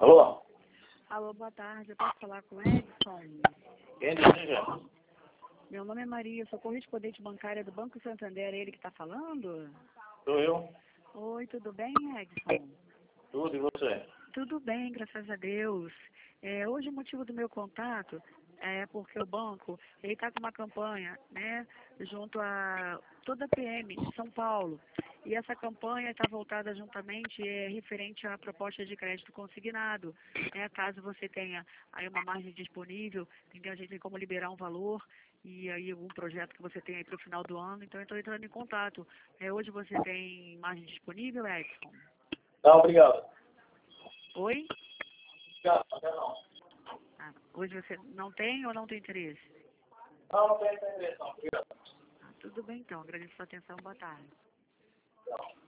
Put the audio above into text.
Alô? Alô, boa tarde. Eu posso falar com o Edson? Quem deseja? Meu nome é Maria, sou correspondente bancária do Banco Santander. É ele que está falando? Sou eu. Oi, tudo bem, Edson? Tudo, e você? Tudo bem, graças a Deus. Hoje o motivo do meu contato é porque o banco está com uma campanha, né, junto a toda a PM de São Paulo. E essa campanha está voltada juntamente referente à proposta de crédito consignado. Né, caso você tenha aí uma margem disponível, entendeu? A gente tem como liberar um valor e aí algum projeto que você tem aí para o final do ano. Então eu estou entrando em contato. Hoje você tem margem disponível, Edson? Não, obrigado. Oi? Obrigado, até não. Hoje você não tem ou não tem interesse? Não tem interesse, não. Obrigado. Tudo bem então, agradeço a sua atenção, boa tarde. Tchau.